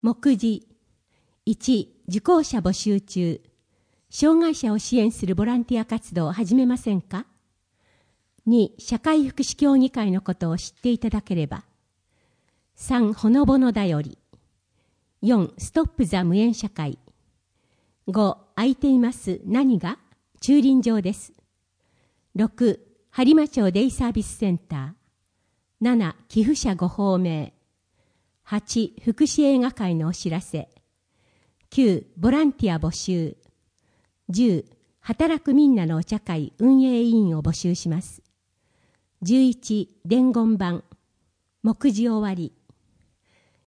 目次1、受講者募集中。障害者を支援するボランティア活動を始めませんか？ 2、社会福祉協議会のことを知っていただければ。3、ほのぼのだより。4、ストップザ無縁社会。5、空いています何が？駐輪場です。6、播磨町デイサービスセンター。7、寄付者ご報名。8、福祉映画会のお知らせ。9、ボランティア募集。10、働くみんなのお茶会運営委員を募集します。11、伝言板。目次終わり。